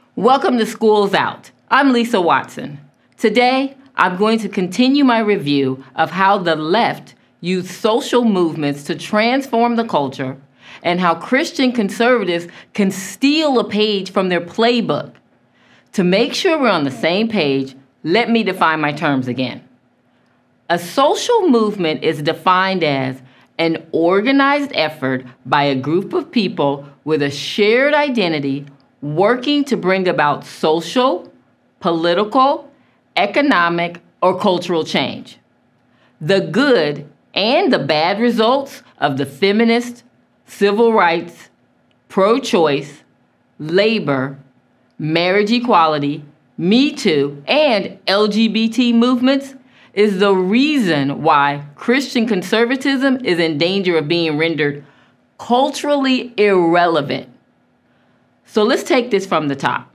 Welcome to Schools Out. I'm Lisa Watson. Today, I'm going to continue my review of how the left used social movements to transform the culture and how Christian conservatives can steal a page from their playbook. To make sure we're on the same page, let me define my terms again. A social movement is defined as an organized effort by a group of people with a shared identity working to bring about social, political, economic, or cultural change. The good and the bad results of the feminist, civil rights, pro-choice, labor, marriage equality, Me Too, and LGBT movements is the reason why Christian conservatism is in danger of being rendered culturally irrelevant. So let's take this from the top.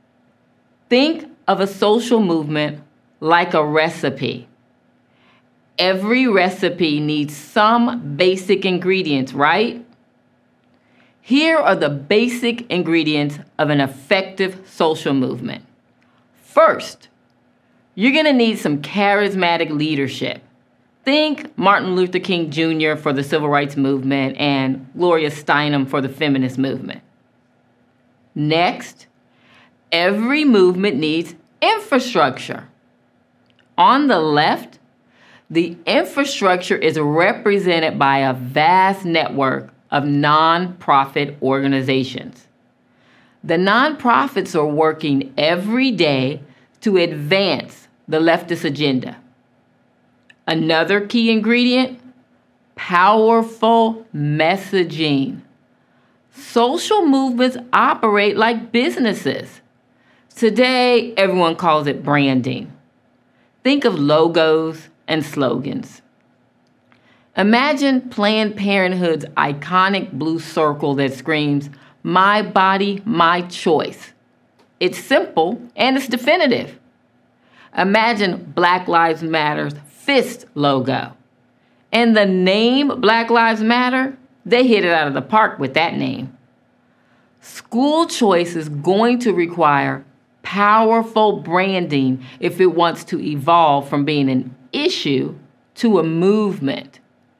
Think of a social movement like a recipe. Every recipe needs some basic ingredients, right? Here are the basic ingredients of an effective social movement. First, you're going to need some charismatic leadership. Think Martin Luther King Jr. for the civil rights movement and Gloria Steinem for the feminist movement. Next, every movement needs infrastructure. On the left, the infrastructure is represented by a vast network of nonprofit organizations. The nonprofits are working every day to advance the leftist agenda. Another key ingredient, powerful messaging. Social movements operate like businesses. Today, everyone calls it branding. Think of logos and slogans. Imagine Planned Parenthood's iconic blue circle that screams, "My body, my choice." It's simple and it's definitive. Imagine Black Lives Matter's fist logo. And the name Black Lives Matter, they hit it out of the park with that name. School choice is going to require powerful branding if it wants to evolve from being an issue to a movement.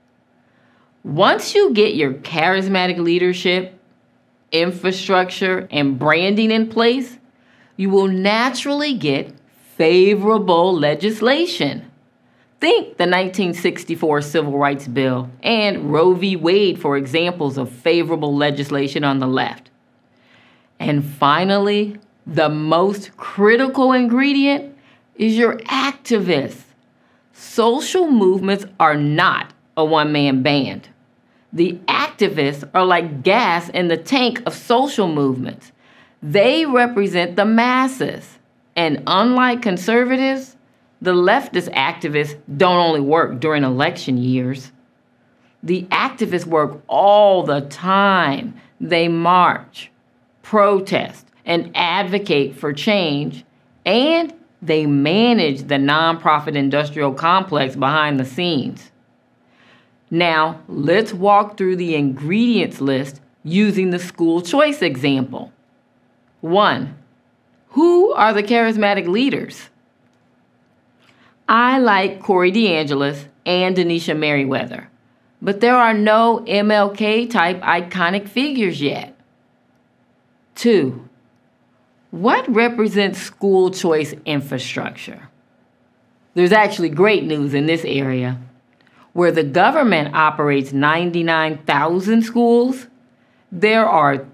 Once you get your charismatic leadership, infrastructure, and branding in place, you will naturally get favorable legislation. Think the 1964 Civil Rights Bill and Roe v. Wade for examples of favorable legislation on the left. And finally, the most critical ingredient is your activists. Social movements are not a one-man band. The activists are like gas in the tank of social movements. They represent the masses. And unlike conservatives, the leftist activists don't only work during election years. The activists work all the time. They march, protest, and advocate for change, and they manage the nonprofit industrial complex behind the scenes. Now, let's walk through the ingredients list using the school choice example. 1. Who are the charismatic leaders? I like Corey DeAngelis and Denisha Merriweather, but there are no MLK-type iconic figures yet. 2. What represents school choice infrastructure? There's actually great news in this area. Where the government operates 99,000 schools, there are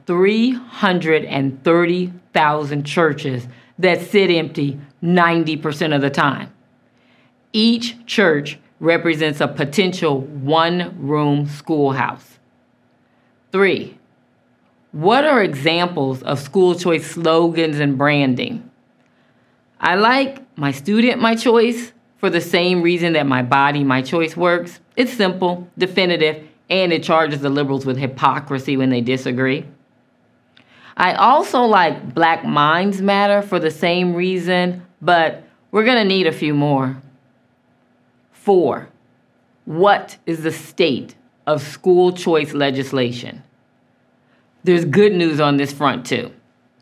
330,000 churches that sit empty 90% of the time. Each church represents a potential one-room schoolhouse. 3. What are examples of school choice slogans and branding? I like my student, my choice for the same reason that my body, my choice works. It's simple, definitive, and it charges the liberals with hypocrisy when they disagree. I also like Black Minds Matter for the same reason, but we're going to need a few more. 4. What is the state of school choice legislation? There's good news on this front, too.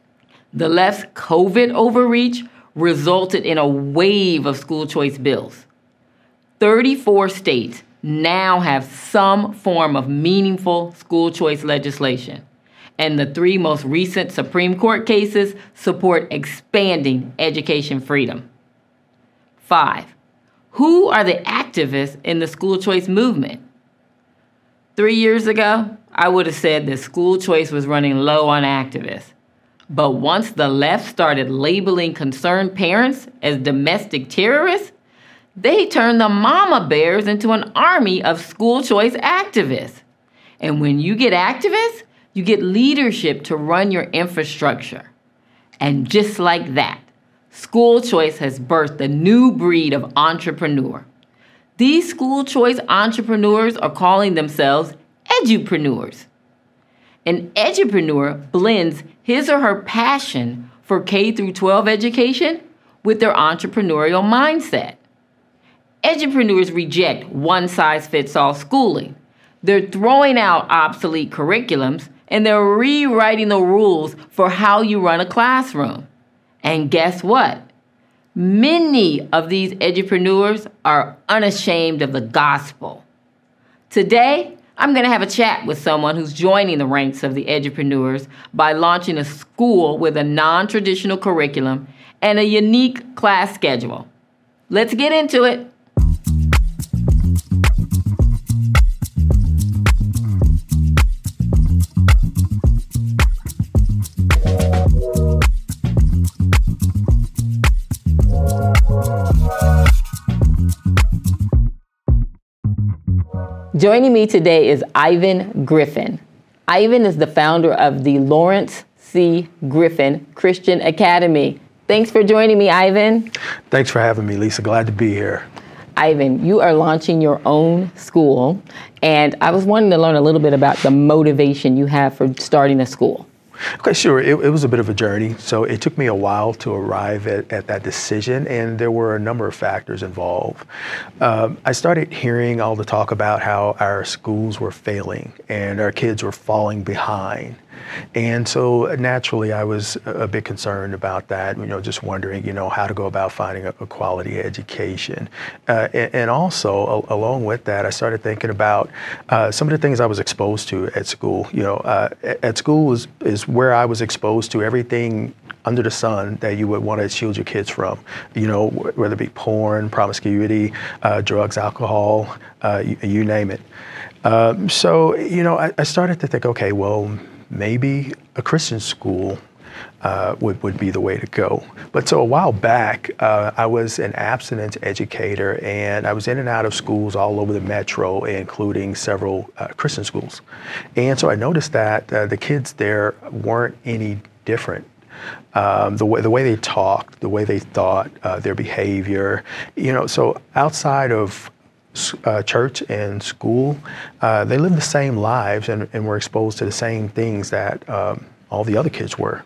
The left's COVID overreach resulted in a wave of school choice bills. 34 states now have some form of meaningful school choice legislation, and the 3 most recent Supreme Court cases support expanding education freedom. 5. Who are the activists in the school choice movement? 3 years ago, I would have said that school choice was running low on activists. But once the left started labeling concerned parents as domestic terrorists, they turned the mama bears into an army of school choice activists. And when you get activists, you get leadership to run your infrastructure. And just like that, school choice has birthed a new breed of entrepreneur. These school choice entrepreneurs are calling themselves edupreneurs. An edupreneur blends his or her passion for K-12 education with their entrepreneurial mindset. Edupreneurs reject one-size-fits-all schooling. They're throwing out obsolete curriculums, and they're rewriting the rules for how you run a classroom. And guess what? Many of these edupreneurs are unashamed of the gospel. Today, I'm going to have a chat with someone who's joining the ranks of the edupreneurs by launching a school with a non-traditional curriculum and a unique class schedule. Let's get into it. Joining me today is Ivan Griffin. Ivan is the founder of the Lawrence C. Griffin Christian Academy. Thanks for joining me, Ivan. Thanks for having me, Lisa. Glad to be here. Ivan, you are launching your own school, and I was wanting to learn a little bit about the motivation you have for starting a school. Okay, sure. It was a bit of a journey. So it took me a while to arrive at that decision, and there were a number of factors involved. I started hearing all the talk about how our schools were failing and our kids were falling behind. And so naturally, I was a bit concerned about that, just wondering, how to go about finding a quality education. And also, along with that, I started thinking about some of the things I was exposed to at school. At school is where I was exposed to everything under the sun that you would want to shield your kids from, whether it be porn, promiscuity, drugs, alcohol, you name it. So I started to think, okay, well, maybe a Christian school would be the way to go. But so a while back, I was an abstinence educator, and I was in and out of schools all over the metro, including several Christian schools. And so I noticed that the kids there weren't any different. The way they talked, the way they thought, their behavior, so outside of church and school, they live the same lives and were exposed to the same things that all the other kids were.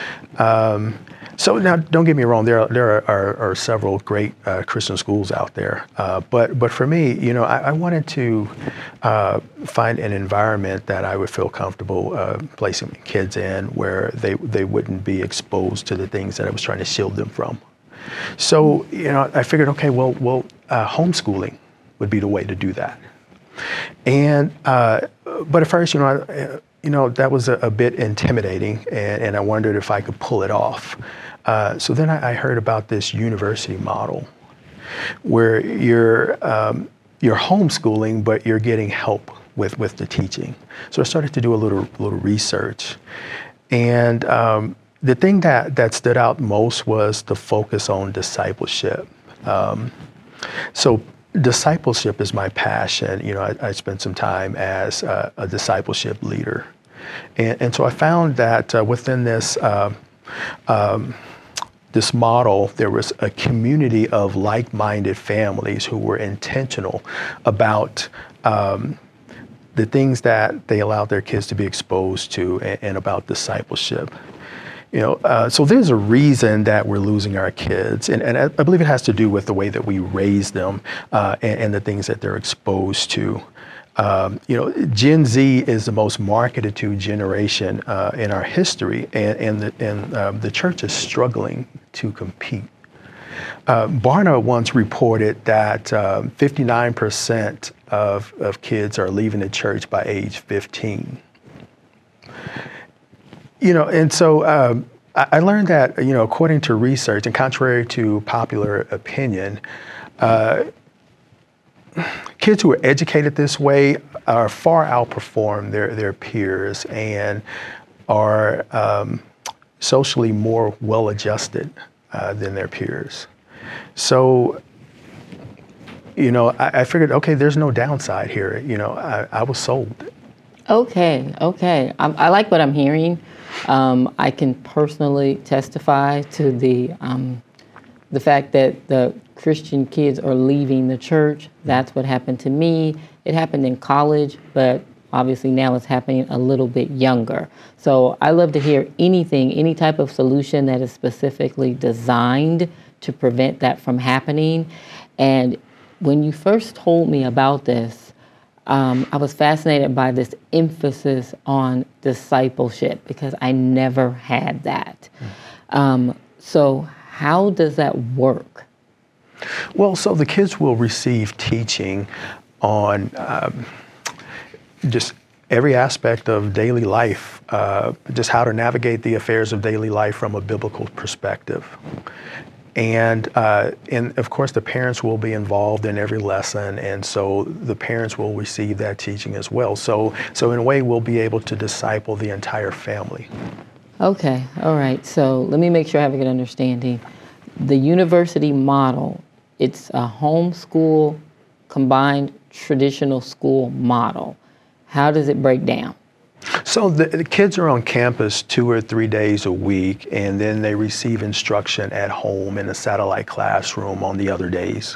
So now, don't get me wrong, there are several great Christian schools out there. But for me, I wanted to find an environment that I would feel comfortable placing kids in, where they wouldn't be exposed to the things that I was trying to shield them from. So, I figured, okay, well, homeschooling would be the way to do that. And but at first, that was a bit intimidating, and I wondered if I could pull it off. So then I heard about this university model, where you're homeschooling, but you're getting help with the teaching. So I started to do a little research, and the thing that stood out most was the focus on discipleship. So discipleship is my passion. I spent some time as a discipleship leader. And so I found that within this this model, there was a community of like-minded families who were intentional about the things that they allowed their kids to be exposed to, and about discipleship. So there's a reason that we're losing our kids, and I believe it has to do with the way that we raise them and the things that they're exposed to. Gen Z is the most marketed to generation in our history, and the church is struggling to compete. Barna once reported that 59% of kids are leaving the church by age 15. And so I learned that, according to research and contrary to popular opinion, kids who are educated this way are far outperform their peers and are socially more well-adjusted than their peers. So, I figured, okay, there's no downside here. I was sold. Okay. I like what I'm hearing. I can personally testify to the fact that the Christian kids are leaving the church. That's what happened to me. It happened in college, but obviously now it's happening a little bit younger. So I love to hear any type of solution that is specifically designed to prevent that from happening. And when you first told me about this, I was fascinated by this emphasis on discipleship because I never had that. So how does that work? Well, so the kids will receive teaching on just every aspect of daily life, just how to navigate the affairs of daily life from a biblical perspective. And of course, the parents will be involved in every lesson, and so the parents will receive that teaching as well. So in a way, we'll be able to disciple the entire family. Okay, all right. So let me make sure I have a good understanding. The university model, it's a homeschool combined traditional school model. How does it break down? So the kids are on campus 2 or 3 days a week, and then they receive instruction at home in a satellite classroom on the other days.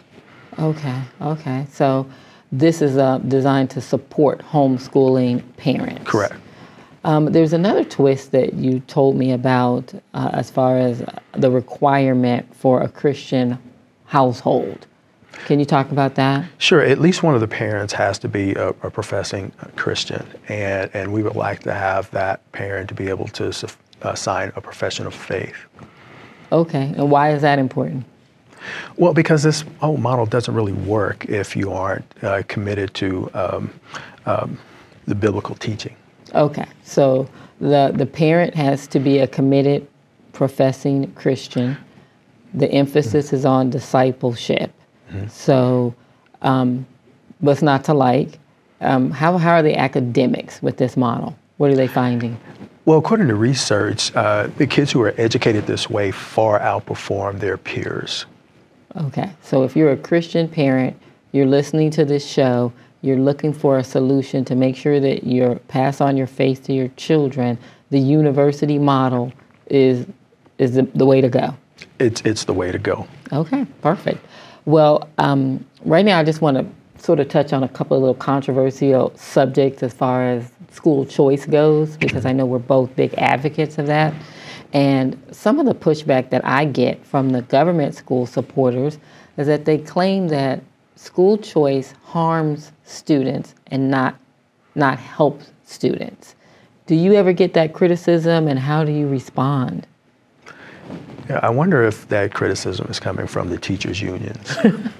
Okay. So this is designed to support homeschooling parents. Correct. There's another twist that you told me about as far as the requirement for a Christian household. Can you talk about that? Sure. At least one of the parents has to be a professing Christian, and we would like to have that parent to be able to sign a profession of faith. Okay. And why is that important? Well, because this whole model doesn't really work if you aren't committed to the biblical teaching. Okay. So the parent has to be a committed, professing Christian. The emphasis is on discipleship. Mm-hmm. So, what's not to like? How are the academics with this model? What are they finding? Well, according to research, the kids who are educated this way far outperform their peers. Okay. So if you're a Christian parent, you're listening to this show, you're looking for a solution to make sure that you pass on your faith to your children, the university model is the way to go. It's the way to go. Okay, perfect. Well, right now I just want to sort of touch on a couple of little controversial subjects as far as school choice goes, because I know we're both big advocates of that. And some of the pushback that I get from the government school supporters is that they claim that school choice harms students and not helps students. Do you ever get that criticism, and how do you respond? Yeah, I wonder if that criticism is coming from the teachers' unions.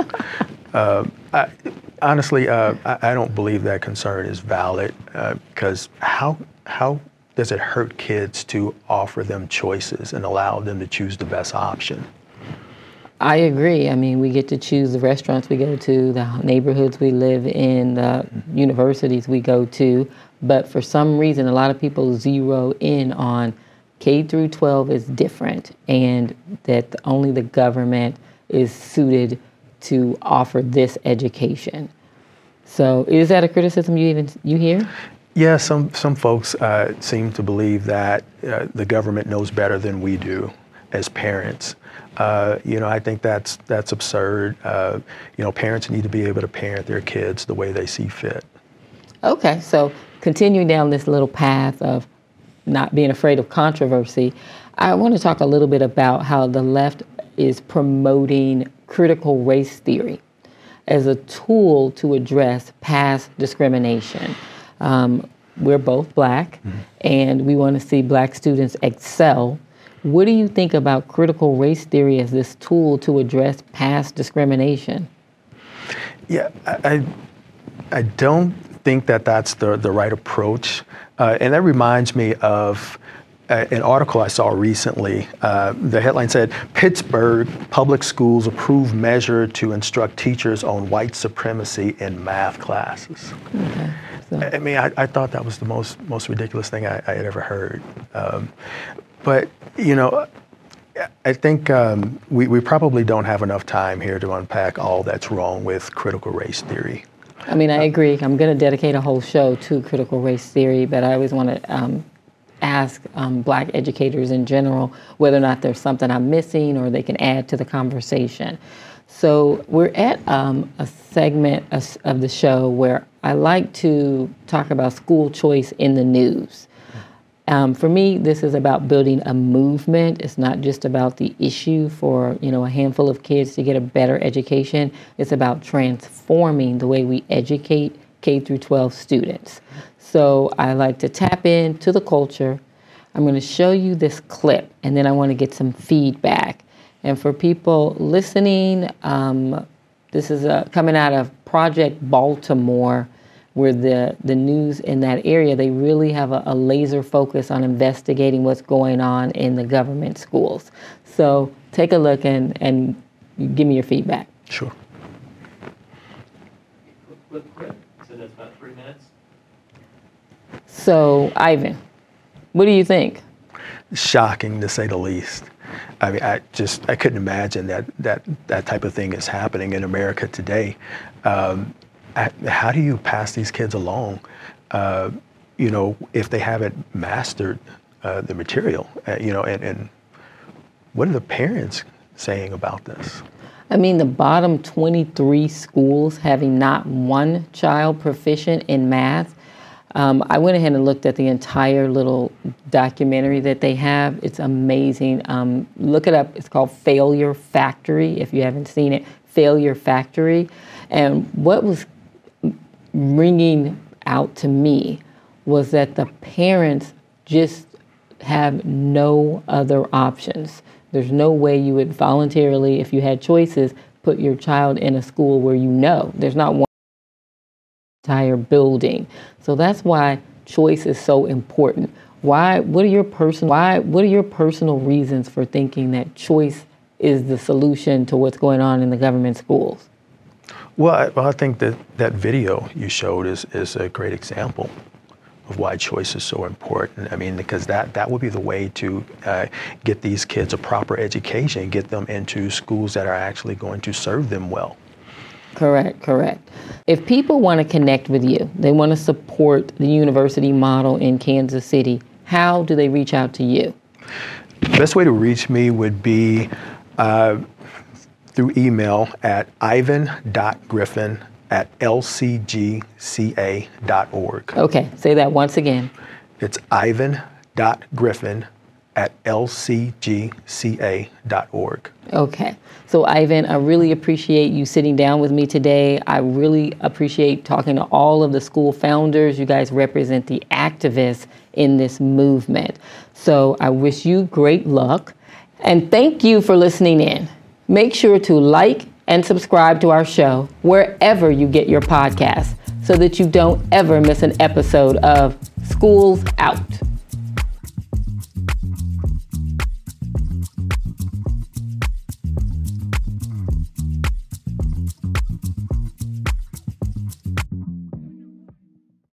Honestly, I don't believe that concern is valid because how does it hurt kids to offer them choices and allow them to choose the best option? I agree. I mean, we get to choose the restaurants we go to, the neighborhoods we live in, the universities we go to, but for some reason, a lot of people zero in on K through 12 is different, and that only the government is suited to offer this education. So is that a criticism you hear? Yeah, some folks seem to believe that the government knows better than we do as parents. I think that's absurd. Parents need to be able to parent their kids the way they see fit. Okay, so continuing down this little path of not being afraid of controversy, I want to talk a little bit about how the left is promoting critical race theory. as a tool to address past discrimination. We're both Black, and we want to see Black students excel. What do you think about critical race theory as this tool to address past discrimination? Yeah, I don't think that that's the right approach. And that reminds me of an article I saw recently. The headline said, Pittsburgh Public Schools approve measure to instruct teachers on white supremacy in math classes. Okay. So. I mean, I thought that was the most ridiculous thing I had ever heard. But, you know, I think we probably don't have enough time here to unpack all that's wrong with critical race theory. I mean, I agree. I'm going to dedicate a whole show to critical race theory, but I always want to ask Black educators in general whether or not there's something I'm missing or they can add to the conversation. So we're at a segment of the show where I like to talk about school choice in the news. For me, this is about building a movement. It's not just about the issue for, a handful of kids to get a better education. It's about transforming the way we educate K through 12 students. So I like to tap into the culture. I'm going to show you this clip, and then I want to get some feedback. And for people listening, this is coming out of Project Baltimore, where the news in that area, they really have a laser focus on investigating what's going on in the government schools. So take a look and give me your feedback. Sure. Quick. So that's about 3 minutes. So, Ivan, what do you think? Shocking, to say the least. I mean, I couldn't imagine that type of thing is happening in America today. How do you pass these kids along, if they haven't mastered the material, and what are the parents saying about this? I mean, the bottom 23 schools having not one child proficient in math. I went ahead and looked at the entire little documentary that they have. It's amazing. Look it up. It's called Failure Factory, if you haven't seen it. Failure Factory. And what was ringing out to me was that the parents just have no other options. There's no way you would voluntarily, if you had choices, put your child in a school where there's not one entire building. So that's why choice is so important. What are your personal reasons for thinking that choice is the solution to what's going on in the government schools? Well, I think that video you showed is a great example of why choice is so important. I mean, because that would be the way to get these kids a proper education, get them into schools that are actually going to serve them well. Correct. If people want to connect with you, they want to support the university model in Kansas City, how do they reach out to you? The best way to reach me would be through email at ivan.griffin@lcgca.org. Okay, say that once again. It's ivan.griffin@lcgca.org. Okay. So, Ivan, I really appreciate you sitting down with me today. I really appreciate talking to all of the school founders. You guys represent the activists in this movement. So I wish you great luck. And thank you for listening in. Make sure to like and subscribe to our show wherever you get your podcasts so that you don't ever miss an episode of Schools Out.